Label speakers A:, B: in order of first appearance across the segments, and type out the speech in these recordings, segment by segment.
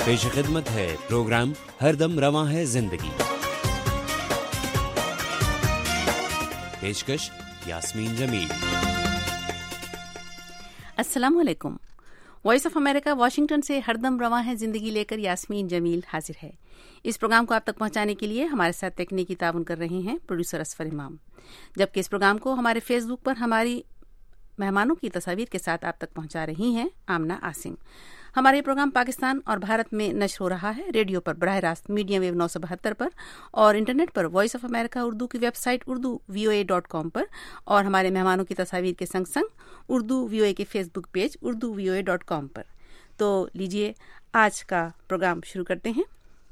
A: پیش خدمت ہے پروگرام ہر دم رواں ہے زندگی. پیشکش یاسمین جمیل.
B: السلام علیکم. وائس آف امریکہ واشنگٹن سے ہر دم رواں ہے زندگی لے کر یاسمین جمیل حاضر ہے. اس پروگرام کو آپ تک پہنچانے کے لیے ہمارے ساتھ تکنیکی تعاون کر رہے ہیں پروڈیوسر اسفر امام، جبکہ اس پروگرام کو ہمارے فیس بک پر ہماری مہمانوں کی تصاویر کے ساتھ آپ تک پہنچا رہی ہیں آمنہ عاصم. ہمارا یہ پروگرام پاکستان اور بھارت میں نشر ہو رہا ہے ریڈیو پر براہ راست میڈیم ویو 972 پر اور انٹرنیٹ پر وائس آف امریکہ اردو کی ویب سائٹ urduvoa.com پر اور ہمارے مہمانوں کی تصاویر کے سنگ سنگ اردو VOA کے فیس بک پیج urduvoa.com پر. تو لیجئے آج کا پروگرام شروع کرتے ہیں.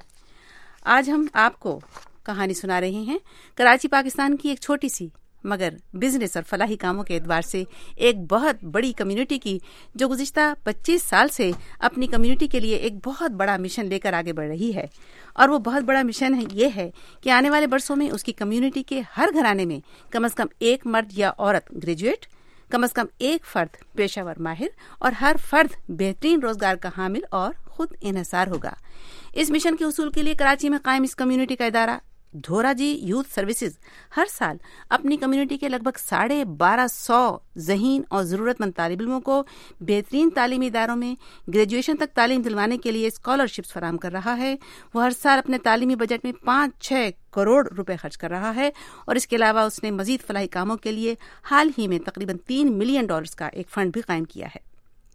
B: آج ہم آپ کو کہانی سنا رہے ہیں کراچی پاکستان کی ایک چھوٹی سی مگر بزنس اور فلاحی کاموں کے اعتبار سے ایک بہت بڑی کمیونٹی کی، جو گزشتہ 25 سال سے اپنی کمیونٹی کے لیے ایک بہت بڑا مشن لے کر آگے بڑھ رہی ہے. اور وہ بہت بڑا مشن یہ ہے کہ آنے والے برسوں میں اس کی کمیونٹی کے ہر گھرانے میں کم از کم ایک مرد یا عورت گریجویٹ، کم از کم ایک فرد پیشہ ور ماہر اور ہر فرد بہترین روزگار کا حامل اور خود انحصار ہوگا. اس مشن کے حصول کے لیے کراچی میں قائم اس کمیونٹی کا ادارہ دھورا جی یوتھ سروسز ہر سال اپنی کمیونٹی کے لگ بھگ 1250 ذہین اور ضرورت مند طالب علموں کو بہترین تعلیمی اداروں میں گریجویشن تک تعلیم دلوانے کے لیے اسکالرشپس فراہم کر رہا ہے. وہ ہر سال اپنے تعلیمی بجٹ میں 5-6 کروڑ روپے خرچ کر رہا ہے اور اس کے علاوہ اس نے مزید فلاحی کاموں کے لیے حال ہی میں تقریباً $3 ملین کا ایک فنڈ بھی قائم کیا ہے.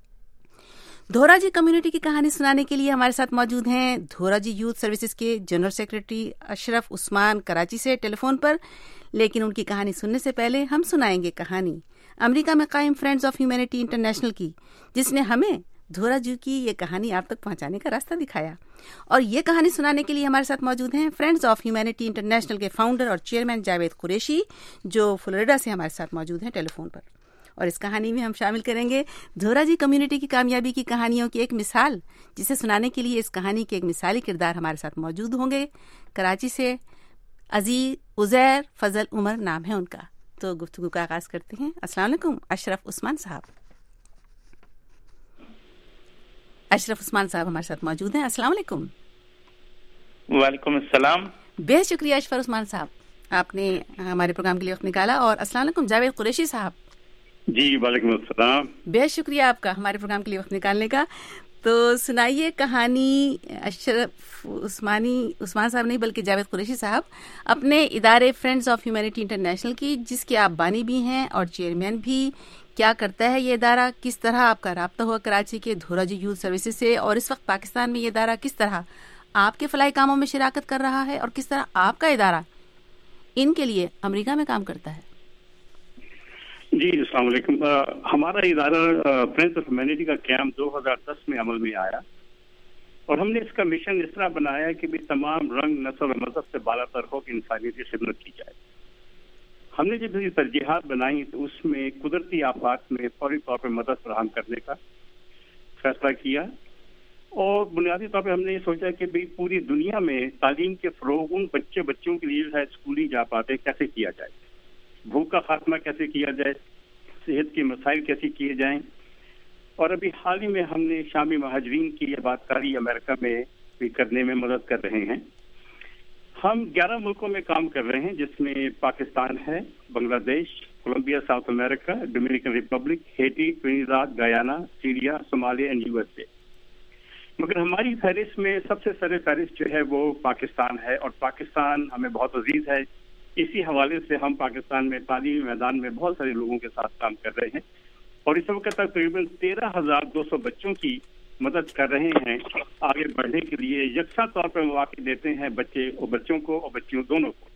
B: دھورا جی کمیونٹی کی کہانی سنانے کے لیے ہمارے ساتھ موجود ہیں دھورا جی یوتھ سروسز کے جنرل سیکرٹری اشرف عثمان کراچی سے ٹیلی فون پر. لیکن ان کی کہانی سننے سے پہلے ہم سنائیں گے کہانی امریکہ میں قائم فرینڈز آف ہیومینٹی انٹرنیشنل کی، جس نے ہمیں دھورا جی کی یہ کہانی آپ تک پہنچانے کا راستہ دکھایا. اور یہ کہانی سنانے کے لیے ہمارے ساتھ موجود ہیں فرینڈز آف ہیومینٹی انٹرنیشنل کے فاؤنڈر اور چیئرمین جاوید قریشی، جو فلوریڈا سے ہمارے ساتھ موجود ہیں ٹیلی فون پر. اور اس کہانی میں ہم شامل کریں گے دھورا جی کمیونٹی کی کامیابی کی کہانیوں کی ایک مثال، جسے سنانے کے لیے اس کہانی کے ایک مثالی کردار ہمارے ساتھ موجود ہوں گے. کراچی سے عزیر فضل عمر نام ہے ان کا. تو گفتگو کا آغاز کرتے ہیں. السلام علیکم اشرف عثمان صاحب. اشرف عثمان صاحب ہمارے ساتھ موجود ہیں. السلام علیکم.
C: وعلیکم السلام.
B: بے شکریہ اشرف عثمان صاحب، آپ نے ہمارے پروگرام کے لیے وقت نکالا. اور السلام علیکم جاوید قریشی صاحب.
C: جی وعلیکم السلام.
B: بے شکریہ آپ کا ہمارے پروگرام کے لیے وقت نکالنے کا. تو سنائیے کہانی اشرف عثمان صاحب نہیں بلکہ جاوید قریشی صاحب اپنے ادارے فرینڈز آف ہیومینٹی انٹرنیشنل کی، جس کے آپ بانی بھی ہیں اور چیئرمین بھی. کیا کرتا ہے یہ ادارہ؟ کس طرح آپ کا رابطہ ہوا کراچی کے دھورا جی یوتھ سروسز سے؟ اور اس وقت پاکستان میں یہ ادارہ کس طرح آپ کے فلاحی کاموں میں شراکت کر رہا ہے؟ اور کس طرح آپ کا ادارہ ان کے لیے امریکہ میں کام کرتا ہے؟
C: جی السلام علیکم. ہمارا ادارہ فرینڈز آف ہیومینٹی کا قیام 2010 میں عمل میں آیا اور ہم نے اس کا مشن اس طرح بنایا کہ تمام رنگ، نسل اور مذہب سے بالا تر ہو کہ انسانیتی خدمت کی جائے. ہم نے جب یہ ترجیحات بنائی تو اس میں قدرتی آفات میں فوری طور پر مدد فراہم کرنے کا فیصلہ کیا. اور بنیادی طور پہ ہم نے یہ سوچا کہ پوری دنیا میں تعلیم کے فروغ ان بچوں کے لیے اسکول نہیں جا پاتے کیسے کیا جائے، بھوک کا خاتمہ کیسے کیا جائے، صحت کے مسائل کیسے کیے جائیں. اور ابھی حال ہی میں ہم نے شامی مہاجرین کی آباد کاری امریکہ میں بھی کرنے میں مدد کر رہے ہیں. ہم 11 ملکوں میں کام کر رہے ہیں، جس میں پاکستان ہے، Bangladesh, Colombia, South America, Dominican Republic, Haiti, Trinidad, Guyana, Syria, Somalia and USA. مگر ہماری فہرست میں سب سے سر فہرست جو ہے وہ پاکستان ہے، اور پاکستان ہمیں بہت عزیز ہے. اسی حوالے سے ہم پاکستان میں تعلیمی میدان میں بہت سارے لوگوں کے ساتھ کام کر رہے ہیں اور اس وقت تک تقریباً 13,200 بچوں کی مدد کر رہے ہیں آگے بڑھنے کے لیے. یکساں طور پر مواقع دیتے ہیں بچوں کو اور بچیوں دونوں کو.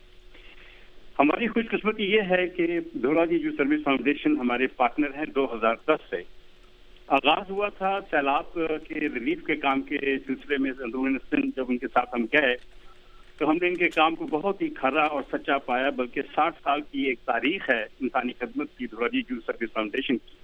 C: ہماری خوش قسمتی یہ ہے کہ Dhoraji youth service foundation ہمارے پارٹنر ہیں. 2010 سے آغاز ہوا تھا سیلاب کے ریلیف کے کام کے سلسلے میں. اندرون سندھ جب ان کے ساتھ ہم گئے تو ہم نے ان کے کام کو بہت ہی کھرا اور سچا پایا. بلکہ 60 سال کی ایک تاریخ ہے انسانی خدمت کی Dhoraji youth service foundation کی.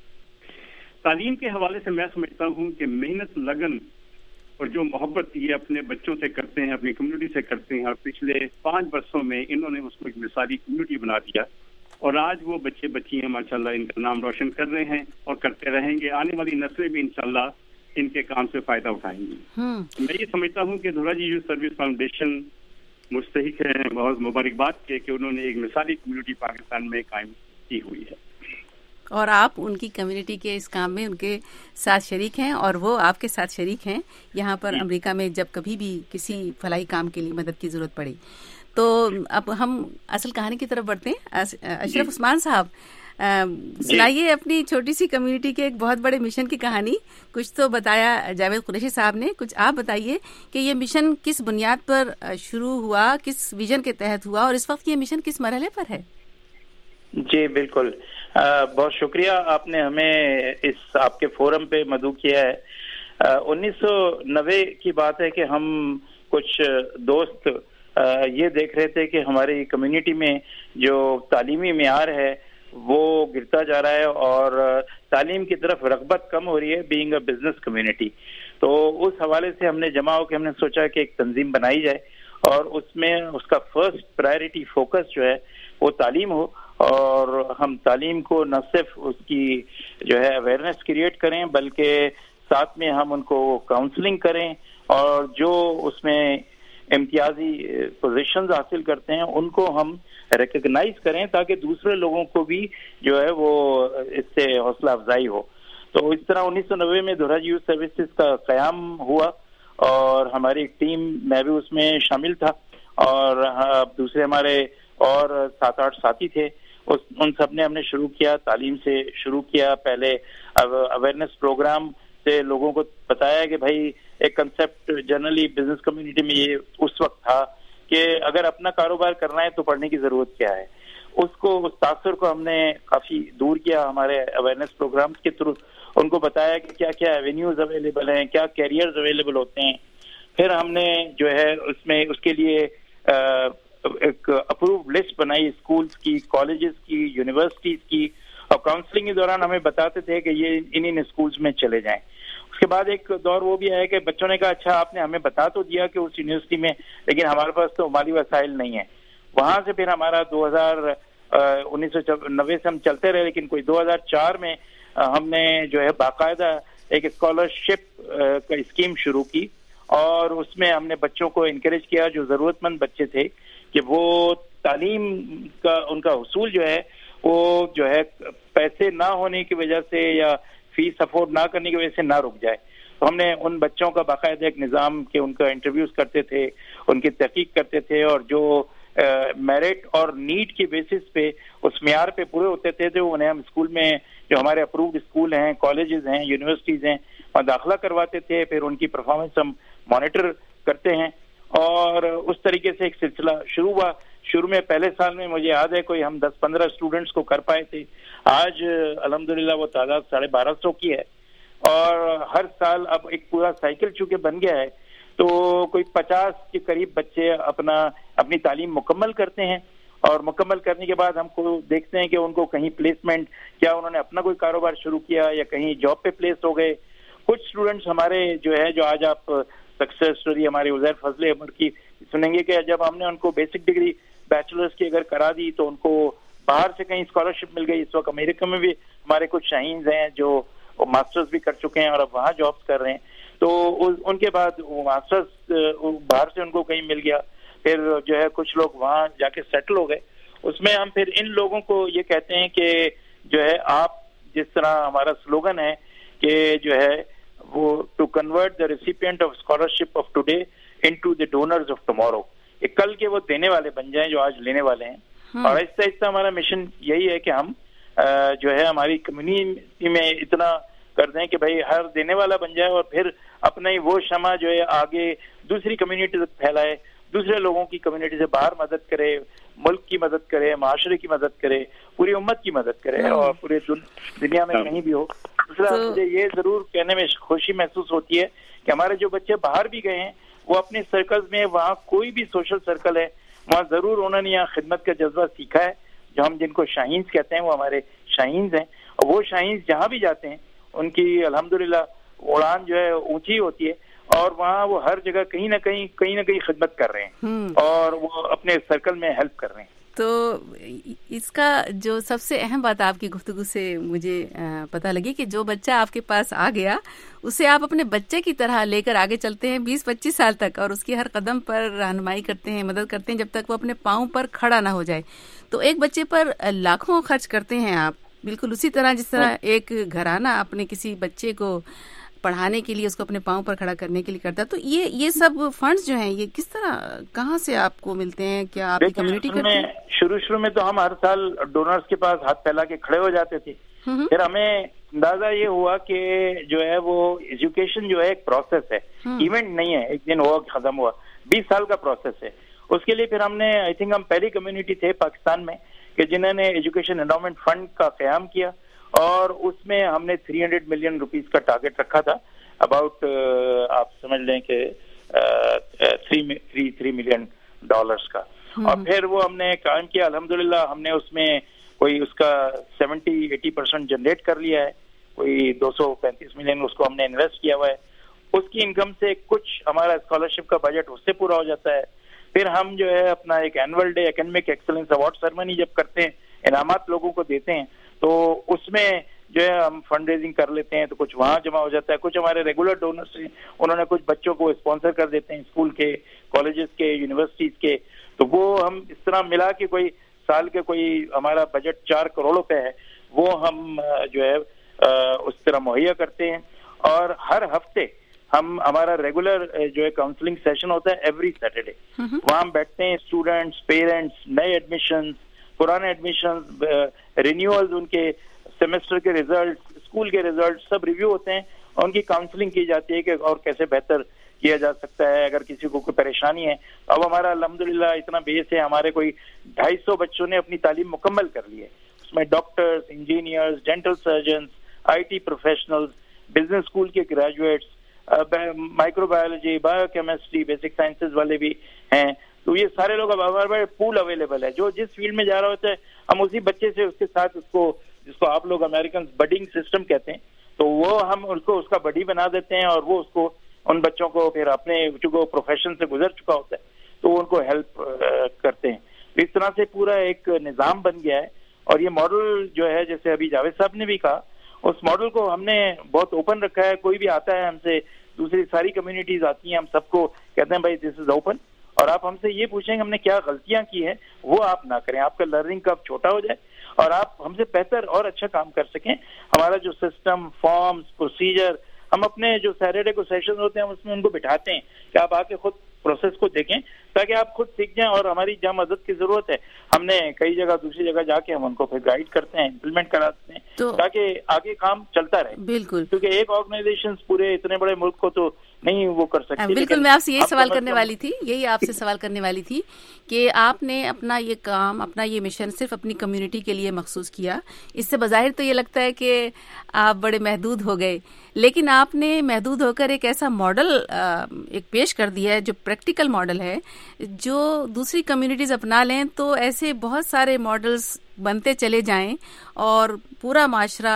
C: تعلیم کے حوالے سے میں سمجھتا ہوں کہ محنت، لگن اور جو محبت یہ اپنے بچوں سے کرتے ہیں، اپنی کمیونٹی سے کرتے ہیں، اور پچھلے 5 برسوں میں انہوں نے اس کو ایک مثالی کمیونٹی بنا دیا اور آج وہ بچے بچیاں ماشاءاللہ ان کا نام روشن کر رہے ہیں اور کرتے رہیں گے. آنے والی نسلیں بھی انشاءاللہ ان کے کام سے فائدہ اٹھائیں گی. میں یہ سمجھتا ہوں کہ Dhoraji youth service foundation مستحق ہے بہت مبارکباد کے کہ انہوں نے ایک مثالی کمیونٹی پاکستان میں قائم کی ہوئی ہے،
B: اور آپ ان کی کمیونٹی کے اس کام میں ان کے ساتھ شریک ہیں اور وہ آپ کے ساتھ شریک ہیں یہاں پر امریکہ میں جب کبھی بھی کسی فلاحی کام کے لیے مدد کی ضرورت پڑی. تو اب ہم اصل کہانی کی طرف بڑھتے ہیں. اشرف عثمان صاحب، سنائیے اپنی چھوٹی سی کمیونٹی کے ایک بہت بڑے مشن کی کہانی. کچھ تو بتایا جاوید قریشی صاحب نے، کچھ آپ بتائیے کہ یہ مشن کس بنیاد پر شروع ہوا، کس ویژن کے تحت ہوا، اور اس وقت یہ مشن کس مرحلے پر ہے؟
D: جی بالکل، بہت شکریہ، آپ نے ہمیں اس آپ کے فورم پہ مدعو کیا ہے. 1990 کی بات ہے کہ ہم کچھ دوست یہ دیکھ رہے تھے کہ ہماری کمیونٹی میں جو تعلیمی معیار ہے وہ گرتا جا رہا ہے اور تعلیم کی طرف رغبت کم ہو رہی ہے بینگ اے بزنس کمیونٹی. تو اس حوالے سے ہم نے جمع ہو کے ہم نے سوچا کہ ایک تنظیم بنائی جائے اور اس میں اس کا فرسٹ پرائرٹی فوکس جو ہے وہ تعلیم ہو، اور ہم تعلیم کو نہ صرف اس کی جو ہے اویئرنیس کریٹ کریں بلکہ ساتھ میں ہم ان کو کاؤنسلنگ کریں اور جو اس میں امتیازی پوزیشنز حاصل کرتے ہیں ان کو ہم ریکگنائز کریں تاکہ دوسرے لوگوں کو بھی جو ہے وہ اس سے حوصلہ افزائی ہو. تو اس طرح 1990 میں دھورا جی یوتھ سروسز کا قیام ہوا اور ہماری ایک ٹیم، میں بھی اس میں شامل تھا اور دوسرے ہمارے اور 7-8 ساتھی تھے. ان سب نے ہم نے شروع کیا، تعلیم سے شروع کیا. پہلے اویئرنیس پروگرام سے لوگوں کو بتایا کہ بھائی ایک کنسیپٹ جنرلی بزنس کمیونٹی میں یہ اس وقت تھا کہ اگر اپنا کاروبار کرنا ہے تو پڑھنے کی ضرورت کیا ہے. اس تاثر کو ہم نے کافی دور کیا ہمارے اویئرنیس پروگرامز کے تھرو. ان کو بتایا کہ کیا کیا ایونیوز اویلیبل ہیں، کیا کیریئرز اویلیبل ہوتے ہیں. پھر ہم نے جو ہے اس کے لیے ایک اپروو لسٹ بنائی اسکولز کی، کالجز کی، یونیورسٹیز کی، اور کاؤنسلنگ کے دوران ہمیں بتاتے تھے کہ یہ ان اسکولز میں چلے جائیں. اس کے بعد ایک دور وہ بھی آیا کہ بچوں نے کہا اچھا آپ نے ہمیں بتا تو دیا کہ اس یونیورسٹی میں، لیکن ہمارے پاس تو مالی وسائل نہیں ہیں. وہاں سے پھر ہمارا 1990 سے ہم چلتے رہے، لیکن کوئی 2004 میں ہم نے جو ہے باقاعدہ ایک اسکالرشپ کا اسکیم شروع کی اور اس میں ہم نے بچوں کو انکریج کیا جو ضرورت مند بچے تھے کہ وہ تعلیم کا ان کا حصول جو ہے وہ جو ہے پیسے نہ ہونے کی وجہ سے یا فیس افورڈ نہ کرنے کی وجہ سے نہ رک جائے. تو ہم نے ان بچوں کا باقاعدہ ایک نظام کہ ان کا انٹرویوز کرتے تھے، ان کی تحقیق کرتے تھے، اور جو میرٹ اور نیڈ کی بیسس پہ اس معیار پہ پورے ہوتے تھے تو انہیں ہم اسکول میں جو ہمارے اپرووڈ اسکول ہیں، کالجز ہیں، یونیورسٹیز ہیں، وہاں داخلہ کرواتے تھے. پھر ان کی پرفارمنس ہم مانیٹر کرتے ہیں اور اس طریقے سے ایک سلسلہ شروع ہوا. شروع میں پہلے سال میں مجھے یاد ہے کوئی ہم 10-15 اسٹوڈنٹس کو کر پائے تھے. آج الحمدللہ وہ تعداد 1250 کی ہے اور ہر سال اب ایک پورا سائیکل چونکہ بن گیا ہے تو کوئی 50 کے قریب بچے اپنی تعلیم مکمل کرتے ہیں اور مکمل کرنے کے بعد ہم کو دیکھتے ہیں کہ ان کو کہیں پلیسمنٹ، کیا انہوں نے اپنا کوئی کاروبار شروع کیا یا کہیں جاب پہ پلیس ہو گئے. کچھ اسٹوڈنٹس ہمارے جو ہے جو آج آپ سکسیس سٹوری ہماری عزیر فضل عمر کی سنیں گے کہ جب ہم نے ان کو بیسک ڈگری بیچلرز کی اگر کرا دی تو ان کو باہر سے کہیں اسکالرشپ مل گئی. اس وقت امریکہ میں بھی ہمارے کچھ شاہینز ہیں جو ماسٹرز بھی کر چکے ہیں اور اب وہاں جابس کر رہے ہیں. تو ان کے بعد ماسٹرز باہر سے ان کو کہیں مل گیا. پھر جو ہے کچھ لوگ وہاں جا کے سیٹل ہو گئے. اس میں ہم پھر ان لوگوں کو یہ کہتے ہیں کہ جو ہے آپ جس طرح ہمارا سلوگن ہے کہ جو ہے وہ to convert the recipient of scholarship of today into the donors of tomorrow, کہ کل کے وہ دینے والے بن جائیں جو آج لینے والے ہیں. اور آہستہ آہستہ ہمارا مشن یہی ہے کہ ہم جو ہے ہماری کمیونٹی میں اتنا کر دیں کہ بھائی ہر دینے والا بن جائے اور پھر اپنا ہی وہ شمع جو ہے آگے دوسری کمیونٹی تک پھیلائے، دوسرے لوگوں کی کمیونٹی سے باہر مدد کرے، ملک کی مدد کرے، معاشرے کی مدد کرے، پوری امت کی مدد کرے اور پورے دنیا میں کہیں بھی ہو. دوسرا مجھے یہ ضرور کہنے میں خوشی محسوس ہوتی ہے کہ ہمارے جو بچے باہر بھی گئے ہیں وہ اپنے سرکلز میں، وہاں کوئی بھی سوشل سرکل ہے وہاں ضرور انہوں نے یہاں خدمت کا جذبہ سیکھا ہے. جو ہم جن کو شاہینز کہتے ہیں وہ ہمارے شاہینز ہیں اور وہ شاہینز جہاں بھی جاتے ہیں ان کی الحمدللہ اڑان جو ہے اونچی ہوتی ہے اور وہاں وہ ہر جگہ کہیں نہ کہیں خدمت کر رہے ہیں اور وہ اپنے سرکل میں ہیلپ کر رہے ہیں.
B: تو اس کا جو سب سے اہم بات آپ کی گفتگو سے مجھے پتہ لگی کہ جو بچہ آپ کے پاس آ گیا اسے آپ اپنے بچے کی طرح لے کر آگے چلتے ہیں 20-25 سال تک، اور اس کی ہر قدم پر رہنمائی کرتے ہیں، مدد کرتے ہیں جب تک وہ اپنے پاؤں پر کھڑا نہ ہو جائے. تو ایک بچے پر لاکھوں خرچ کرتے ہیں آپ، بالکل اسی طرح جس طرح ایک گھرانہ اپنے کسی بچے کو پڑھانے کے لیے، اس کو اپنے پاؤں پر کھڑا کرنے کے لیے کرتا ہے. تو یہ سب فنڈز جو ہیں یہ کس طرح، کہاں سے آپ کو ملتے ہیں؟ کیا آپ کی کمیونٹی کرتے ہیں؟
D: شروع میں تو ہم ہر سال ڈونرز کے پاس ہاتھ پھیلا کے کھڑے ہو جاتے تھے. پھر ہمیں اندازہ یہ ہوا کہ جو ہے وہ ایجوکیشن جو ہے ایک پروسیس ہے، ایونٹ نہیں ہے ایک دن ہوا ختم ہوا، 20 سال کا پروسیس ہے. اس کے لیے پھر ہم نے آئی تھنک ہم پہلی کمیونٹی تھے پاکستان میں کہ جنہوں نے ایجوکیشن انڈاؤمنٹ فنڈ کا قیام کیا، اور اس میں ہم نے 300 ملین روپیز کا ٹارگٹ رکھا تھا، اباؤٹ آپ سمجھ لیں کہ 3 ملین ڈالرز کا. اور پھر وہ ہم نے قائم کیا. الحمدللہ ہم نے اس میں کوئی اس کا 70-80% جنریٹ کر لیا ہے، کوئی 235 ملین اس کو ہم نے انویسٹ کیا ہوا ہے. اس کی انکم سے کچھ ہمارا اسکالرشپ کا بجٹ اس سے پورا ہو جاتا ہے. پھر ہم جو ہے اپنا ایک annual day academic excellence award ceremony جب کرتے ہیں، انعامات لوگوں کو دیتے ہیں، تو اس میں جو ہے ہم فنڈ ریزنگ کر لیتے ہیں، تو کچھ وہاں جمع ہو جاتا ہے. کچھ ہمارے ریگولر ڈونرس ہیں، انہوں نے کچھ بچوں کو اسپانسر کر دیتے ہیں، اسکول کے، کالجز کے، یونیورسٹیز کے. تو وہ ہم اس طرح ملا کے کوئی سال کے کوئی ہمارا بجٹ 4 کروڑ روپے ہے، وہ ہم جو ہے اس طرح مہیا کرتے ہیں. اور ہر ہفتے ہمارا ریگولر جو ہے کاؤنسلنگ سیشن ہوتا ہے ایوری سیٹرڈے. وہاں ہم بیٹھتے ہیں، اسٹوڈنٹس، پیرنٹس، نئے ایڈمیشنز، پرانے ایڈمیشنز، رینیولز، ان کے سیمسٹر کے ریزلٹس، اسکول کے ریزلٹس سب ریویو ہوتے ہیں، اور ان کی کاؤنسلنگ کی جاتی ہے کہ اور کیسے بہتر کیا جا سکتا ہے اگر کسی کو کوئی پریشانی ہے. اب ہمارا الحمدللہ اتنا بیس ہے، ہمارے کوئی 250 بچوں نے اپنی تعلیم مکمل کر لی ہے. اس میں doctors, engineers, dental surgeons, I T professionals, business school کے graduates, microbiology, biochemistry, basic sciences والے بھی ہیں. تو یہ سارے لوگ اب ہمارے پول اویلیبل ہے. جو جس فیلڈ میں جا رہا ہوتا ہے ہم اسی بچے سے اس کے ساتھ اس کو، جس کو آپ لوگ امریکن بڈنگ سسٹم کہتے ہیں، تو وہ ہم اس کو اس کا بڈی بنا دیتے ہیں، اور وہ اس کو ان بچوں کو پھر اپنے جو پروفیشن سے گزر چکا ہوتا ہے تو ان کو ہیلپ کرتے ہیں. اس طرح سے پورا ایک نظام بن گیا ہے. اور یہ ماڈل جو ہے جیسے ابھی جاوید صاحب نے بھی کہا، اس ماڈل کو ہم نے بہت اوپن رکھا ہے. کوئی بھی آتا ہے ہم سے، دوسری ساری کمیونٹیز آتی ہیں، ہم سب کو کہتے ہیں بھائی دس از اوپن، اور آپ ہم سے یہ پوچھیں کہ ہم نے کیا غلطیاں کی ہیں، وہ آپ نہ کریں. آپ کا لرننگ کب چھوٹا ہو جائے اور آپ ہم سے بہتر اور اچھا کام کر سکیں. ہمارا جو سسٹم، فارمز، پروسیجر، ہم اپنے جو سیٹرڈے کو سیشن ہوتے ہیں اس میں ان کو بٹھاتے ہیں کہ آپ آ کے خود پروسیس کو دیکھیں تاکہ آپ خود سیکھ جائیں. اور ہماری جہاں مدد کی ضرورت ہے ہم نے کئی جگہ دوسری جگہ جا کے ہم ان کو پھر گائیڈ کرتے ہیں، امپلیمنٹ کراتے ہیں تاکہ آگے کام چلتا رہے.
B: بالکل،
D: کیونکہ ایک آرگنائزیشن پورے اتنے بڑے ملک کو تو نہیں وہ کر سکتے.
B: بالکل، میں آپ سے یہی سوال کرنے والی تھی کہ آپ نے اپنا یہ کام، اپنا یہ مشن صرف اپنی کمیونٹی کے لیے مخصوص کیا. اس سے بظاہر تو یہ لگتا ہے کہ آپ بڑے محدود ہو گئے، لیکن آپ نے محدود ہو کر ایک ایسا ماڈل ایک پیش کر دیا ہے جو پریکٹیکل ماڈل ہے، جو دوسری کمیونٹیز اپنا لیں تو ایسے بہت سارے ماڈلز بنتے چلے جائیں اور پورا معاشرہ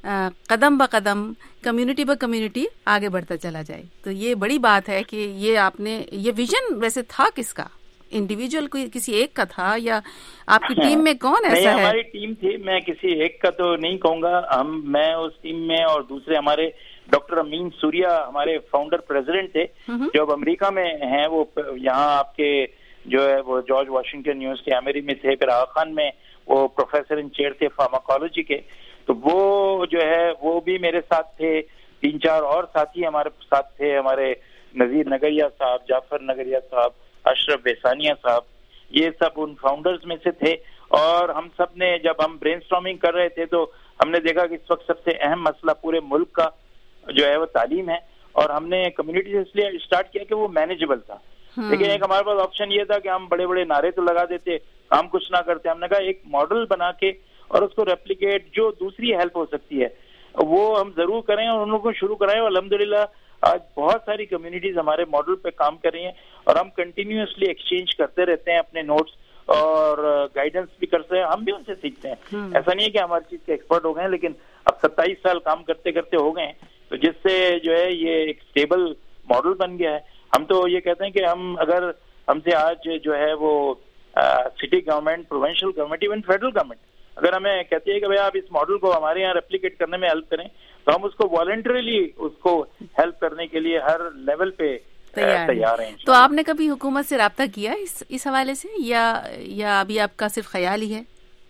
B: قدم بقدم، کمیونٹی با کمیونٹی آگے بڑھتا چلا جائے. تو یہ بڑی بات ہے کہ یہ آپ نے، یہ ویژن ویسے تھا کس کا؟ انڈیویجول کوئی کسی ایک کا تھا یا آپ کی ٹیم میں کون ایسا ہے؟
D: ہماری ٹیم تھی، میں کسی ایک کا تو نہیں کہوں گا. میں اس ٹیم میں، اور دوسرے ہمارے ڈاکٹر امین سوریا ہمارے فاؤنڈر پریزیڈنٹ تھے، جو اب امریکہ میں ہیں. وہ یہاں آپ کے جو ہے وہ جارج واشنگٹن یونیورسٹی ایمری میں تھے، پھر آغا خان میں وہ پروفیسر ان چیئر تھے فارماکالوجی کے. تو وہ جو ہے وہ بھی میرے ساتھ تھے. 3-4 اور ساتھی ہمارے ساتھ تھے، ہمارے نذیر نگریہ صاحب، جعفر نگریہ صاحب، اشرف بیسانیہ صاحب، یہ سب ان فاؤنڈرز میں سے تھے. اور ہم سب نے جب ہم برین اسٹارمنگ کر رہے تھے تو ہم نے دیکھا کہ اس وقت سب سے اہم مسئلہ پورے ملک کا جو ہے وہ تعلیم ہے. اور ہم نے کمیونٹی سے اس لیے اسٹارٹ کیا کہ وہ مینیجبل تھا. لیکن ایک ہمارے پاس آپشن یہ تھا کہ ہم بڑے بڑے نعرے تو لگا دیتے، کام کچھ نہ کرتے. ہم نے کہا ایک ماڈل بنا کے اور اس کو ریپلیکیٹ، جو دوسری ہیلپ ہو سکتی ہے وہ ہم ضرور کریں اور ان لوگوں کو شروع کرائیں. اور الحمدللہ آج بہت ساری کمیونٹیز ہمارے ماڈل پہ کام کر رہی ہیں، اور ہم کنٹینیوسلی ایکسچینج کرتے رہتے ہیں اپنے نوٹس، اور گائیڈنس بھی کرتے ہیں. ہم بھی ان سے سیکھتے ہیں. ایسا نہیں ہے کہ ہماری چیز کے ایکسپرٹ ہو گئے ہیں، لیکن اب 27 سال کام کرتے کرتے ہو گئے ہیں، تو جس سے جو ہے یہ ایک اسٹیبل ماڈل بن گیا ہے. ہم تو یہ کہتے ہیں کہ ہم اگر ہم سے آج جو ہے وہ city government, provincial government, even federal government اگر ہمیں کہتی ہے کہ بھائی آپ اس ماڈل کو ہمارے یہاں ریپلیکیٹ کرنے میں ہیلپ کریں, تو ہم اس کو والنٹریلی اس کو ہیلپ کرنے کے لیے ہر لیول پہ تیار ہیں.
B: تو آپ نے کبھی حکومت سے رابطہ کیا اس حوالے سے, یا ابھی آپ کا صرف خیال ہی ہے؟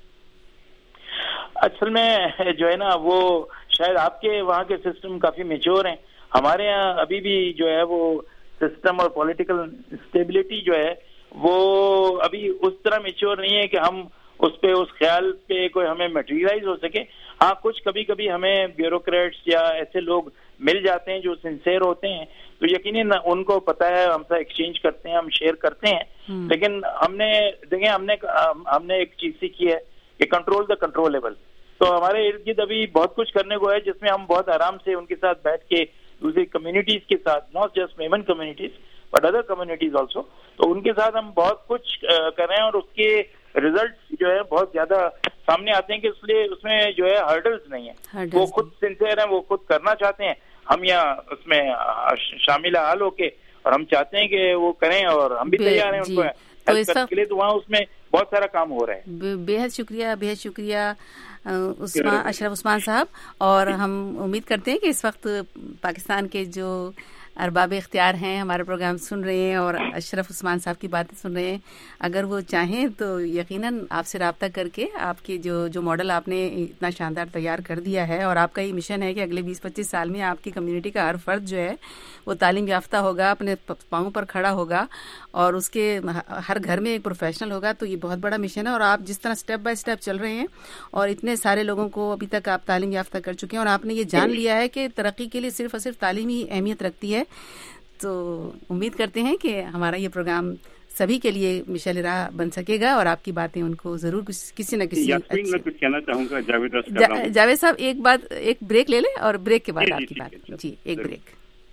D: اصل میں جو ہے نا وہ شاید آپ کے وہاں کے سسٹم کافی میچور ہیں, ہمارے یہاں ابھی بھی جو ہے وہ سسٹم اور پولیٹیکل اسٹیبلٹی جو ہے وہ ابھی اس طرح میچور نہیں ہے کہ ہم اس پہ اس خیال پہ کوئی ہمیں میٹیریلائز ہو سکے. ہاں کچھ کبھی کبھی ہمیں بیوروکریٹس یا ایسے لوگ مل جاتے ہیں جو سنسیئر ہوتے ہیں, تو یقیناً ان کو پتہ ہے, ہم سے ایکسچینج کرتے ہیں, ہم شیئر کرتے ہیں. لیکن ہم نے ایک چیز سیکھی ہے کہ کنٹرول دا کنٹرولیبل. تو ہمارے ارد گرد ابھی بہت کچھ کرنے کو ہے جس میں ہم بہت آرام سے ان کے ساتھ بیٹھ کے دوسری کمیونٹیز کے ساتھ, not just women communities but other communities also, تو ان کے ساتھ ہم بہت کچھ کر رہے ہیں, اور اس کے ریزلٹ جو ہے بہت زیادہ سامنے آتے ہیں کہ اس میں جو ہے ہرڈلز نہیں ہیں, وہ خود سنسیئر ہیں, وہ خود کرنا چاہتے ہیں, ہم یہاں اس میں شامل حال ہو کے, اور ہم چاہتے ہیں کہ وہ کریں, اور ہم بھی تیار ہیں ان کو ہیلپ کرنے کے لیے. تو وہاں اس میں بہت سارا کام ہو رہا ہے.
B: بے حد شکریہ اشرف عثمان صاحب. اور ہم امید کرتے ہیں کہ اس وقت پاکستان کے جو ارباب اختیار ہیں ہمارے پروگرام سن رہے ہیں اور اشرف عثمان صاحب کی باتیں سن رہے ہیں, اگر وہ چاہیں تو یقیناً آپ سے رابطہ کر کے آپ کے جو ماڈل آپ نے اتنا شاندار تیار کر دیا ہے, اور آپ کا یہ مشن ہے کہ اگلے 20-25 سال میں آپ کی کمیونٹی کا ہر فرد جو ہے وہ تعلیم یافتہ ہوگا, اپنے پاؤں پر کھڑا ہوگا, اور اس کے ہر گھر میں ایک پروفیشنل ہوگا. تو یہ بہت بڑا مشن ہے, اور آپ جس طرح اسٹیپ بائی اسٹیپ چل رہے ہیں اور اتنے سارے لوگوں کو ابھی تک آپ تعلیم یافتہ کر چکے ہیں, اور آپ نے یہ جان لیا ہے کہ ترقی کے لیے صرف اور صرف تعلیم ہی اہمیت رکھتی ہے. تو امید کرتے ہیں کہ ہمارا یہ پروگرام سبھی کے لیے مشعل راہ بن سکے گا, اور آپ کی باتیں ان کو ضرور کسی نہ کسی.
C: میں کچھ کہنا چاہوں گا
B: جاوید صاحب, ایک بریک لے لیں, اور بریک کے بعد آپ کی بات. جی ایک بریک.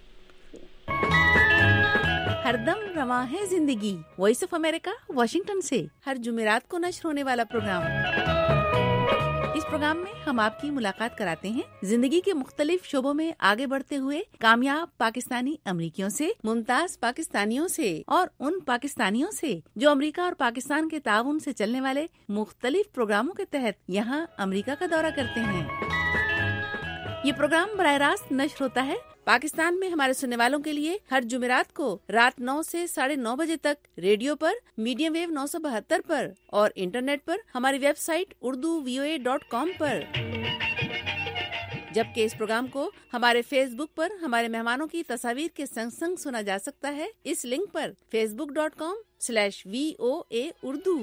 B: ہردم رواں ہے زندگی, وائس آف امریکہ واشنگٹن سے ہر جمعرات کو نشر ہونے والا پروگرام. اس پروگرام میں ہم آپ کی ملاقات کراتے ہیں زندگی کے مختلف شعبوں میں آگے بڑھتے ہوئے کامیاب پاکستانی امریکیوں سے, ممتاز پاکستانیوں سے, اور ان پاکستانیوں سے جو امریکہ اور پاکستان کے تعاون سے چلنے والے مختلف پروگراموں کے تحت یہاں امریکہ کا دورہ کرتے ہیں. یہ پروگرام براہ راست نشر ہوتا ہے پاکستان میں ہمارے سننے والوں کے لیے ہر جمعرات کو رات 9 سے 9:30 بجے تک ریڈیو پر, میڈیم ویو 972 پر, اور انٹرنیٹ پر ہماری ویب سائٹ urduvoa.com پر. جبکہ اس پروگرام کو ہمارے فیس بک پر ہمارے مہمانوں کی تصاویر کے سنگ سنگ سنا جا سکتا ہے اس لنک پر facebook.com/VOA Urdu.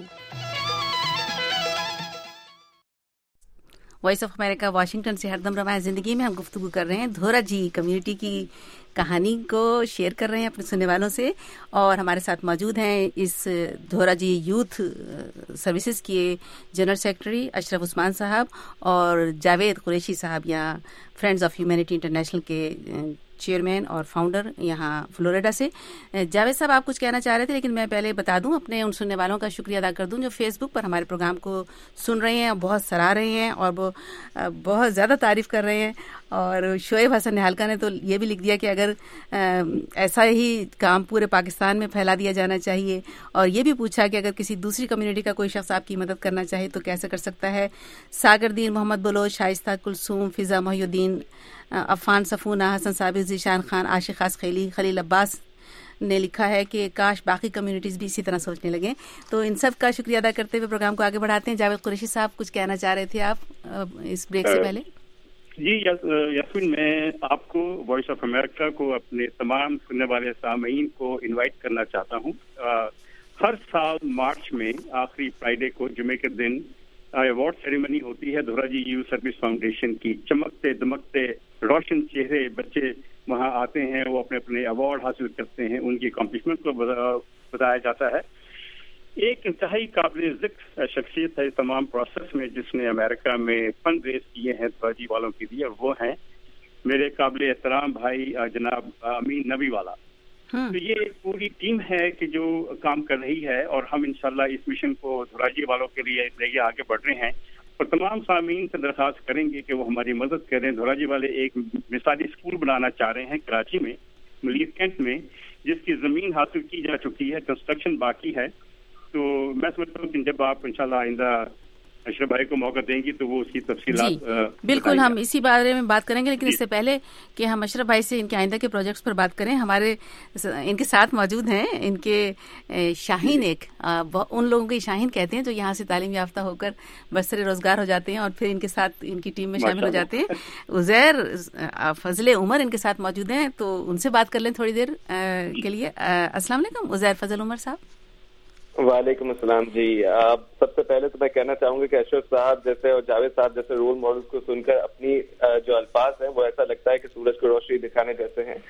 B: Voice of America Washington سے ہردم رواں زندگی میں ہم گفتگو کر رہے ہیں دھورا جی کمیونٹی کی کہانی کو شیئر کر رہے ہیں اپنے سننے والوں سے, اور ہمارے ساتھ موجود ہیں اس دھورا جی یوتھ سروسز کے جنرل سیکرٹری اشرف عثمان صاحب, اور جاوید قریشی صاحب یا فرینڈز آف ہیومینٹی انٹرنیشنل کے چیئرمین اور فاؤنڈر یہاں فلوریڈا سے. جاوید صاحب آپ کچھ کہنا چاہ رہے تھے, لیکن میں پہلے بتا دوں, اپنے ان سننے والوں کا شکریہ ادا کر دوں جو فیس بک پر ہمارے پروگرام کو سن رہے ہیں, بہت سراہ رہے ہیں اور وہ بہت زیادہ تعریف کر رہے ہیں. اور شعیب حسن نہالکا نے تو یہ بھی لکھ دیا کہ اگر ایسا ہی کام پورے پاکستان میں پھیلا دیا جانا چاہیے, اور یہ بھی پوچھا کہ اگر کسی دوسری کمیونٹی کا کوئی شخص آپ کی مدد کرنا چاہے تو کیسے کر سکتا ہے. ساگر دین, محمد بلوچ, شائستہ کلثوم, فضا محی الدین, عفان صفونہ, حسن صابر, ذیشان خان, عاشق خاص خیلی, خلیل عباس نے لکھا ہے کہ کاش باقی کمیونٹیز بھی اسی طرح سوچنے لگیں. تو ان سب کا شکریہ ادا کرتے ہوئے پروگرام کو آگے بڑھاتے ہیں. جاوید قریشی صاحب کچھ کہنا چاہ رہے تھے آپ اس بریک سے پہلے.
C: جی یاسمین, میں آپ کو وائس آف امریکہ کو اپنے تمام سننے والے سامعین کو انوائٹ کرنا چاہتا ہوں. ہر سال مارچ میں آخری فرائیڈے کو جمعے کے دن ایوارڈ سیریمنی ہوتی ہے Dhoraji youth service foundation کی. چمکتے دمکتے روشن چہرے بچے وہاں آتے ہیں, وہ اپنے اپنے ایوارڈ حاصل کرتے ہیں, ان کی اکمپلشمنٹ کو بتایا جاتا ہے. ایک انتہائی قابل ذکر شخصیت ہے تمام پروسیس میں جس نے امریکہ میں فنڈ ریز کیے ہیں دھورا جی والوں کے لیے, اور وہ ہیں میرے قابل احترام بھائی جناب امین نبی والا. تو یہ ایک پوری ٹیم ہے کہ جو کام کر رہی ہے, اور ہم انشاءاللہ اس مشن کو دھورا جی والوں کے لیے لے آگے بڑھ رہے ہیں, اور تمام سامعین سے درخواست کریں گے کہ وہ ہماری مدد کریں. دھورا جی والے ایک مثالی اسکول بنانا چاہ رہے ہیں کراچی میں, ملیر کینٹ میں, جس کی زمین حاصل کی جا چکی ہے, کنسٹرکشن باقی ہے, تو میں سمجھتا ہوں کہ جب آپ انشاءاللہ آئندہ اشرف بھائی کو موقع دیں گی تو وہ اس کی تفصیلات
B: بالکل ہم اسی بارے میں بات کریں گے، لیکن اس سے پہلے کہ ہم اشرف بھائی سے ان کے آئندہ کے پروجیکٹس پر بات کریں، ہمارے ان کے ساتھ موجود ہیں ان کے شاہین، ایک ان لوگوں کے شاہین کہتے ہیں جو یہاں سے تعلیم یافتہ ہو کر برسر روزگار ہو جاتے ہیں اور پھر ان کے ساتھ ان کی ٹیم میں شامل ہو جاتے ہیں. عزیر فضل عمر ان کے ساتھ موجود ہیں، تو ان سے بات کر لیں تھوڑی دیر کے لیے. السلام علیکم عزیر فضل عمر صاحب.
E: وعلیکم السلام جی. سب سے پہلے تو میں کہنا چاہوں گا کہ اشرف صاحب جیسے اور جاوید صاحب جیسے رول ماڈل کو سن کر اپنی جو الفاظ ہیں وہ ایسا لگتا ہے کہ سورج کو روشنی دکھانے جیسے ہیں،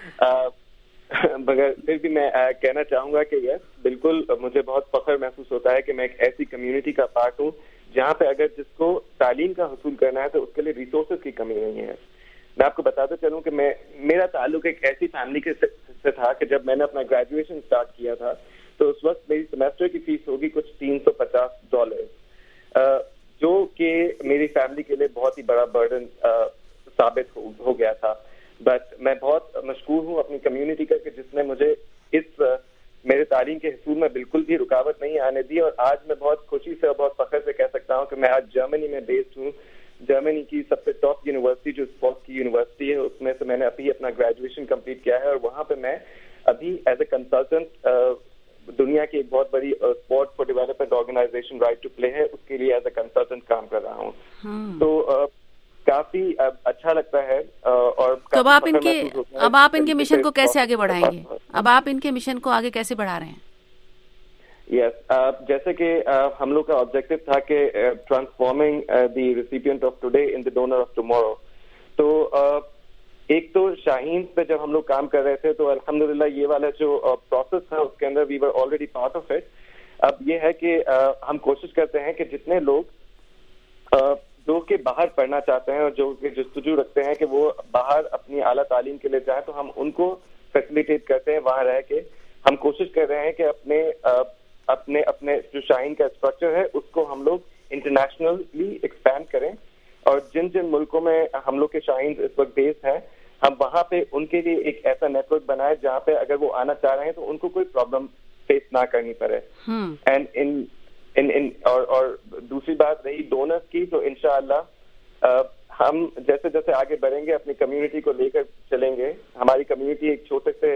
E: مگر پھر بھی میں کہنا چاہوں گا کہ یس بالکل مجھے بہت فخر محسوس ہوتا ہے کہ میں ایک ایسی کمیونٹی کا پارٹ ہوں جہاں پہ اگر جس کو تعلیم کا حصول کرنا ہے تو اس کے لیے ریسورسز کی کمی نہیں ہے. میں آپ کو بتاتا چلوں کہ میرا تعلق ایک ایسی فیملی کے سے تھا کہ جب میں نے اپنا گریجویشن اسٹارٹ کیا تھا تو اس وقت میری سیمیسٹر کی فیس ہوگی کچھ $350، جو کہ میری فیملی کے لیے بہت ہی بڑا برڈن ثابت ہو گیا تھا. بٹ میں بہت مشکور ہوں اپنی کمیونٹی کا کہ جس نے مجھے اس میرے تعلیم کے حصول میں بالکل بھی رکاوٹ نہیں آنے دی، اور آج میں بہت خوشی سے اور بہت فخر سے کہہ سکتا ہوں کہ میں آج جرمنی میں بیسڈ ہوں. جرمنی کی سب سے ٹاپ یونیورسٹی جو اسپورٹس کی یونیورسٹی ہے اس میں سے میں نے ابھی اپنا گریجویشن کمپلیٹ کیا ہے، اور وہاں پہ میں ابھی ایز اے کنسلٹنٹ دنیا کی ایک بہت بڑی sport for development organization right to play ہے، اس کے لیے ایز اے کنسلٹنٹ کام کر رہا ہوں. تو کافی اچھا لگتا ہے. اور
B: اب آپ ان کے مشن کو کیسے آگے بڑھائیں گے؟ اب آپ ان کے مشن کو آگے کیسے بڑھا رہے ہیں؟
E: یس، جیسے کہ ہم لوگ کا آبجیکٹو تھا کہ transforming the recipient of today in the donor of tomorrow. تو ایک تو شاہین پہ جب ہم لوگ کام کر رہے تھے تو الحمدللہ یہ والا جو پروسیس تھا اس کے اندر we were already part of it. اب یہ ہے کہ ہم کوشش کرتے ہیں کہ جتنے لوگ جو کہ باہر پڑھنا چاہتے ہیں اور جو کہ جستجو رکھتے ہیں کہ وہ باہر اپنی اعلیٰ تعلیم کے لیے جائیں تو ہم ان کو فیسیلیٹیٹ کرتے ہیں وہاں رہ کے. ہم کوشش کر رہے ہیں کہ اپنے جو شاہین کا اسٹرکچر ہے اس کو ہم لوگ انٹرنیشنلی ایکسپینڈ کریں، اور جن ملکوں میں ہم لوگ کے شاہین اس وقت بیس ہیں ہم وہاں پہ ان کے لیے ایک ایسا نیٹ ورک بنائے جہاں پہ اگر وہ آنا چاہ رہے ہیں تو ان کو کوئی پرابلم فیس نہ کرنی پڑے. اور دوسری بات رہی ڈونرز کی، تو انشاءاللہ ہم جیسے جیسے آگے بڑھیں گے اپنی کمیونٹی کو لے کر چلیں گے. ہماری کمیونٹی ایک چھوٹے سے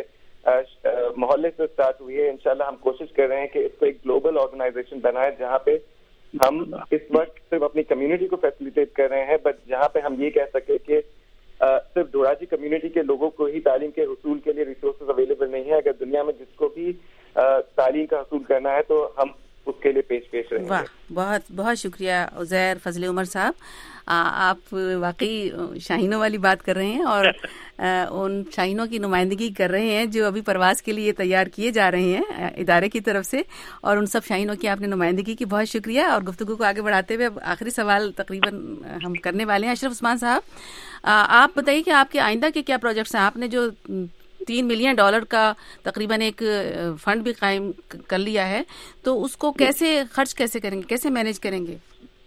E: محلے سے اسٹارٹ ہوئی ہے. انشاءاللہ ہم کوشش کر رہے ہیں کہ اس کو ایک گلوبل آرگنائزیشن بنائے جہاں پہ ہم اس وقت صرف اپنی کمیونٹی کو فیسیلیٹیٹ کر رہے ہیں، بٹ جہاں پہ ہم یہ کہہ سکے کہ صرف دھوراجی کمیونٹی کے لوگوں کو ہی تعلیم کے حصول کے لیے ریسورسز اویلیبل نہیں ہے. اگر دنیا میں جس کو بھی تعلیم کا حصول کرنا ہے تو ہم اس کے لیے پیش رہیں گے.
B: بہت بہت شکریہ عزیر فضل عمر صاحب. آپ واقعی شاہینوں والی بات کر رہے ہیں اور ان شاہینوں کی نمائندگی کر رہے ہیں جو ابھی پرواز کے لیے تیار کیے جا رہے ہیں ادارے کی طرف سے، اور ان سب شاہینوں کی آپ نے نمائندگی کی. بہت شکریہ. اور گفتگو کو آگے بڑھاتے ہوئے اب آخری سوال تقریباً ہم کرنے والے ہیں. اشرف عثمان صاحب، آپ بتائیے کہ آپ کے آئندہ کے کیا پروجیکٹس ہیں؟ آپ نے جو $3 ملین کا تقریباً ایک فنڈ بھی قائم کر لیا ہے، تو اس کو کیسے خرچ کیسے کریں گے، کیسے مینیج کریں گے؟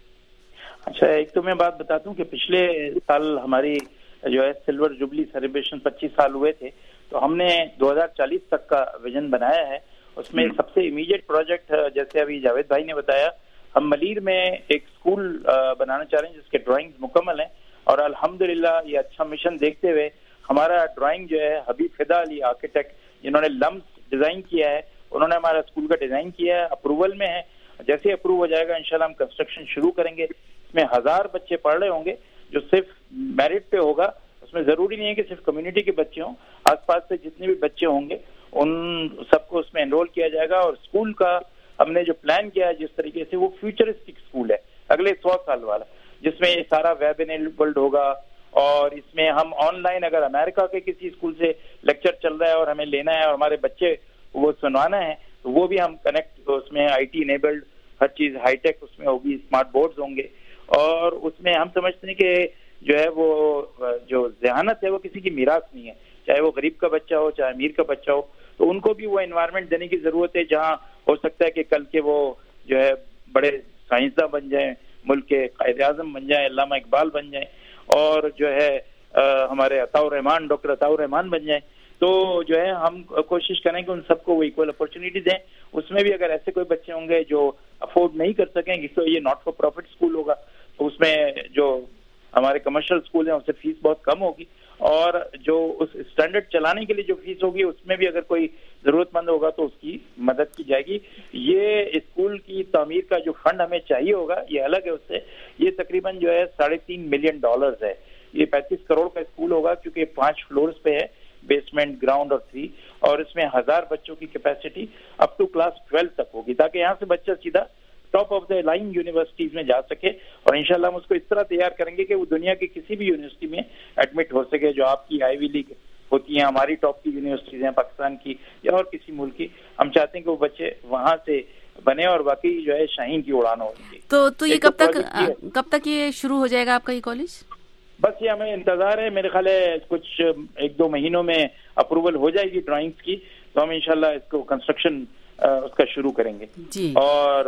D: اچھا، ایک تو میں بات بتاتا ہوں کہ پچھلے سال ہماری جو ہے سلور جوبلی سیلیبریشن 25 سال ہوئے تھے، تو ہم نے 2040 تک کا ویژن بنایا ہے. اس میں سب سے امیڈیٹ پروجیکٹ جیسے ابھی جاوید بھائی نے بتایا، ہم ملیر میں ایک اسکول بنانا چاہ رہے ہیں جس کے ڈرائنگ مکمل ہیں، اور الحمدللہ یہ اچھا مشن دیکھتے ہوئے ہمارا ڈرائنگ جو ہے حبیب فدا علی آرکیٹیکٹ جنہوں نے لمس ڈیزائن کیا ہے انہوں نے ہمارا اسکول کا ڈیزائن کیا ہے، اپروول میں ہے. جیسے اپروو ہو جائے گا انشاءاللہ ہم کنسٹرکشن شروع کریں گے. اس میں 1000 بچے پڑھ رہے ہوں گے جو صرف میرٹ پہ ہوگا. اس میں ضروری نہیں ہے کہ صرف کمیونٹی کے بچے ہوں، آس پاس سے جتنے بھی بچے ہوں گے ان سب کو اس میں انرول کیا جائے گا. اور اسکول کا ہم نے جو پلان کیا ہے جس طریقے سے وہ فیوچرسٹک اسکول ہے اگلے 100 سال والا، جس میں یہ سارا ویب انیبلڈ ہوگا. اور اس میں ہم آن لائن اگر امریکہ کے کسی اسکول سے لیکچر چل رہا ہے اور ہمیں لینا ہے اور ہمارے بچے وہ سنوانا ہے تو وہ بھی ہم کنیکٹ، اس میں آئی ٹی انیبلڈ ہر چیز ہائی ٹیک اس میں ہوگی، اسمارٹ بورڈز ہوں گے. اور اس میں ہم سمجھتے ہیں کہ جو ہے وہ جو ذہانت ہے وہ کسی کی میراث نہیں ہے، چاہے وہ غریب کا بچہ ہو چاہے امیر کا بچہ ہو، تو ان کو بھی وہ انوائرمنٹ دینے کی ضرورت ہے جہاں ہو سکتا ہے کہ کل کے وہ جو ہے بڑے سائنسداں بن جائیں، ملک کے قائد اعظم بن جائیں، علامہ اقبال بن جائیں، اور جو ہے ہمارے ڈاکٹر عطاء الرحمان بن جائیں. تو جو ہے ہم کوشش کریں کہ ان سب کو وہ ایکول اپرچونیٹی دیں. اس میں بھی اگر ایسے کوئی بچے ہوں گے جو افورڈ نہیں کر سکیں گے تو یہ ناٹ فار پروفٹ اسکول ہوگا, تو اس میں جو ہمارے کمرشل اسکول ہیں اس سے فیس بہت کم ہوگی, اور جو اس اسٹینڈرڈ چلانے کے لیے جو فیس ہوگی اس میں بھی اگر کوئی ضرورت مند ہوگا تو اس کی مدد کی جائے گی. یہ اسکول کی تعمیر کا جو فنڈ ہمیں چاہیے ہوگا یہ الگ ہے اس سے. یہ تقریباً جو ہے $3.5 ملین ہے. یہ 35 کروڑ کا اسکول ہوگا کیونکہ 5 فلورز پہ ہے, بیسمنٹ, گراؤنڈ اور 3, اور اس میں 1000 بچوں کی کیپیسٹی اپ ٹو کلاس 12 تک ہوگی, تاکہ یہاں سے بچہ سیدھا top of the line universities میں جا سکے. اور انشاءاللہ ہم اس کو اس طرح تیار کریں گے کہ وہ دنیا کی کسی بھی یونیورسٹی میں ایڈمٹ ہو سکے, جو آپ کی آئی وی لیگ ہوتی ہیں, ہماری ٹاپ کی یونیورسٹیز ہیں پاکستان کی یا اور کسی ملک کی. ہم چاہتے ہیں کہ وہ بچے وہاں سے بنے اور باقی جو ہے شاہین کی اڑان ہو.
B: تو یہ کب تک یہ شروع ہو جائے گا آپ کا یہ کالج؟
D: بس یہ ہمیں انتظار ہے, میرے خیال ہے کچھ 1-2 مہینوں میں اپروول ہو جائے گی ڈرائنگز کی, تو ہم انشاءاللہ اس کو کنسٹرکشن اس کا شروع کریں گے جی. اور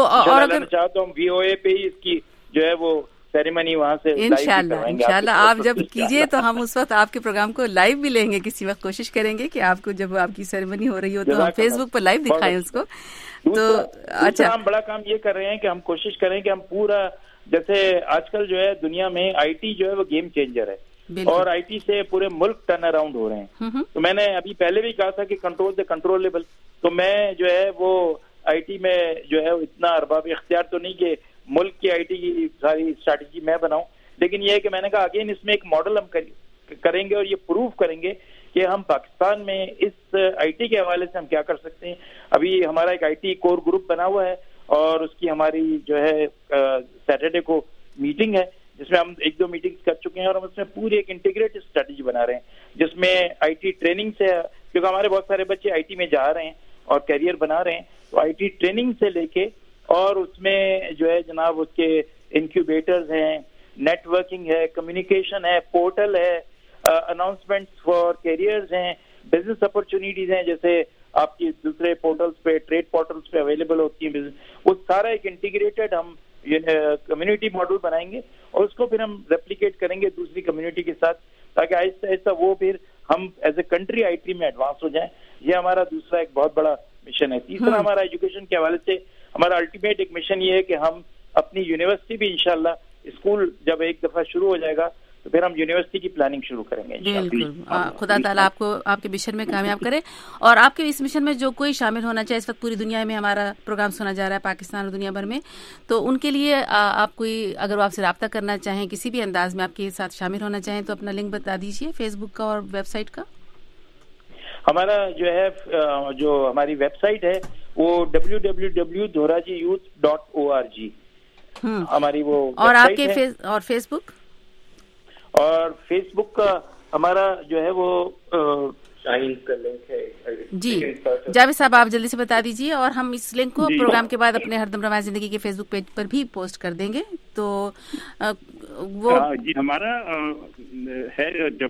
D: اگر چاہو تو ہم VOA پہ ہی اس کی جو ہے وہ سیریمنی وہاں سے
B: انشاءاللہ آپ جب کیجیے تو ہم اس وقت آپ کے پروگرام کو لائیو بھی لیں گے. کسی وقت کوشش کریں گے کہ آپ کو جب آپ کی سیریمنی ہو رہی ہو تو ہم فیس بک پر لائیو دکھائیں اس کو. تو
D: اچھا, ہم بڑا کام یہ کر رہے ہیں کہ ہم کوشش کریں کہ ہم پورا, جیسے آج کل جو ہے دنیا میں آئی ٹی جو ہے وہ گیم چینجر ہے, اور آئی ٹی سے پورے ملک ٹرن اراؤنڈ ہو رہے ہیں. تو میں نے ابھی پہلے بھی کہا تھا کہ کنٹرول دا کنٹرولبل, تو میں جو ہے وہ آئی ٹی میں جو ہے اتنا ارباب اختیار تو نہیں کہ ملک کی آئی ٹی کی ساری اسٹریٹجی میں بناؤں, لیکن یہ ہے کہ میں نے کہا اگین اس میں ایک ماڈل ہم کریں گے اور یہ پروو کریں گے کہ ہم پاکستان میں اس آئی ٹی کے حوالے سے ہم کیا کر سکتے ہیں. ابھی ہمارا ایک آئی ٹی کور گروپ بنا ہوا ہے, اور اس کی ہماری جو ہے سیٹرڈے کو میٹنگ ہے, جس میں ہم 1-2 میٹنگز کر چکے ہیں, اور ہم اس میں پوری ایک انٹیگریٹڈ اسٹریٹجی بنا رہے ہیں, جس میں آئی ٹی ٹریننگ سے, کیونکہ ہمارے بہت سارے بچے آئی ٹی میں جا رہے ہیں اور کیریئر بنا رہے ہیں, تو آئی ٹی ٹریننگ سے لے کے, اور اس میں جو ہے جناب اس کے انکیوبیٹرز ہیں, نیٹ ورکنگ ہے, کمیونیکیشن ہے, پورٹل ہے, اناؤنسمنٹس فار کیریئرز ہیں, بزنس اپرچونیٹیز ہیں جیسے آپ کی دوسرے پورٹلز پہ, ٹریڈ پورٹلز پہ اویلیبل ہوتی ہیں بزنس, وہ سارا ایک انٹیگریٹڈ ہم کمیونٹی ماڈل بنائیں گے, اور اس کو پھر ہم ریپلیکیٹ کریں گے دوسری کمیونٹی کے ساتھ, تاکہ آہستہ آہستہ وہ پھر ہم as a country I T میں ایڈوانس ہو جائیں. یہ ہمارا دوسرا ایک بہت بڑا مشن ہے. تیسرا ہمارا ایجوکیشن کے حوالے سے ہمارا الٹیمیٹ ایک مشن یہ ہے کہ ہم اپنی یونیورسٹی بھی انشاءاللہ, اسکول جب ایک دفعہ شروع ہو جائے گا تو پھر ہم یونیورسٹی کی پلاننگ شروع کریں گے.
B: بالکل, خدا تعالیٰ آپ کو آپ کے مشن میں کامیاب کرے. اور آپ کے اس مشن میں جو کوئی شامل ہونا چاہے, اس وقت پوری دنیا میں ہمارا پروگرام سنا جا رہا ہے, پاکستان اور دنیا بھر میں, تو ان کے لیے آپ کوئی اگر وہ آپ سے رابطہ کرنا چاہیں, کسی بھی انداز میں آپ کے ساتھ شامل ہونا چاہیں, تو اپنا لنک بتا دیجیے فیس بک کا اور ویب سائٹ کا.
D: ہمارا جو ہے جو ہماری ویب سائٹ ہے وہ www.dhorajiyouth.org ہماری وہ,
B: اور آپ کے فیس بک,
D: اور فیس بک کا ہمارا جو ہے وہ شاہین کا لنک ہے
B: جی. جاوید صاحب آپ جلدی سے بتا دیجیے, اور ہم اس لنک کو پروگرام کے بعد اپنے ہردم رواں زندگی کے فیس بک پیج پر بھی پوسٹ کر دیں گے. تو وہ
C: جی ہمارا ہے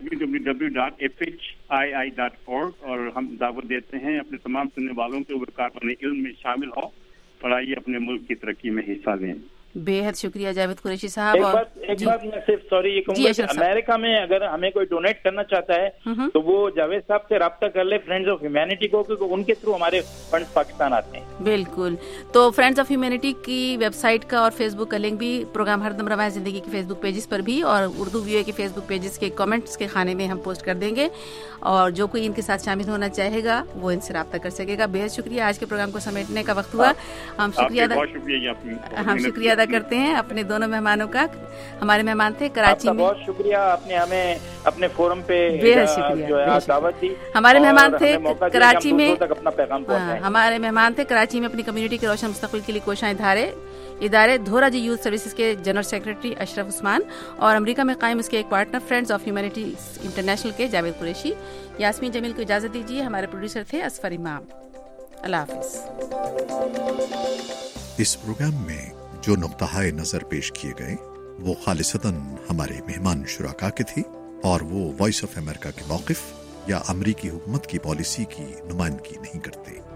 C: www.fhii.org, اور ہم دعوت دیتے ہیں اپنے تمام سننے والوں کو وہ کاربن علم میں شامل ہو, پڑھائی اپنے ملک کی ترقی میں حصہ لیں.
B: بے حد شکریہ جاوید قریشی صاحب.
D: ایک بات میں صرف سوری یہ کہوں گا کہ امریکہ میں اگر ہمیں کوئی ڈونیٹ کرنا چاہتا ہے تو وہ جاوید صاحب سے رابطہ کر لے, فرینڈز آف ہیومینٹی کو, کیونکہ ان کے تھرو ہمارے فنڈز پاکستان آتے ہیں.
B: بالکل. تو فرینڈز آف ہیومینٹی کی ویب سائٹ کا اور فیس بک کا لنک بھی پروگرام ہردم رواں زندگی کے فیس بک پیجز پر بھی, اور اردو ویو کے فیس بک پیجز کے کامنٹس کے خانے میں ہم پوسٹ کر دیں گے, اور جو کوئی ان کے ساتھ شامل ہونا چاہے گا وہ ان سے رابطہ کر سکے گا. بے حد شکریہ, آج کے پروگرام کو سمیٹنے کا وقت ہوا. ہم شکریہ ادا کرتے ہیں اپنے دونوں مہمانوں کا. ہمارے مہمان تھے کراچی میں.
D: بہت شکریہ, آپ نے ہمیں اپنے فورم پہ دعوت دی.
B: ہمارے مہمان تھے کراچی میں,
D: ہمارے
B: مہمان تھے کراچی میں اپنی کمیونٹی کے روشن مستقبل کے لیے کوشاں ادارے دھورا جی یوتھ سروسز کے جنرل سیکرٹری اشرف عثمان, اور امریکہ میں قائم اس کے ایک partner friends of humanity international کے جاوید قریشی. یاسمین جمیل کو اجازت دیجیے. ہمارے پروڈیوسر تھے اصفر امام. اللہ حافظ.
F: اس پروگرام میں جو نقطہ نظر پیش کیے گئے وہ خالصتاً ہمارے مہمان شرکا کے تھے, اور وہ وائس آف امریکہ کے موقف یا امریکی حکومت کی پالیسی کی نمائندگی نہیں کرتے.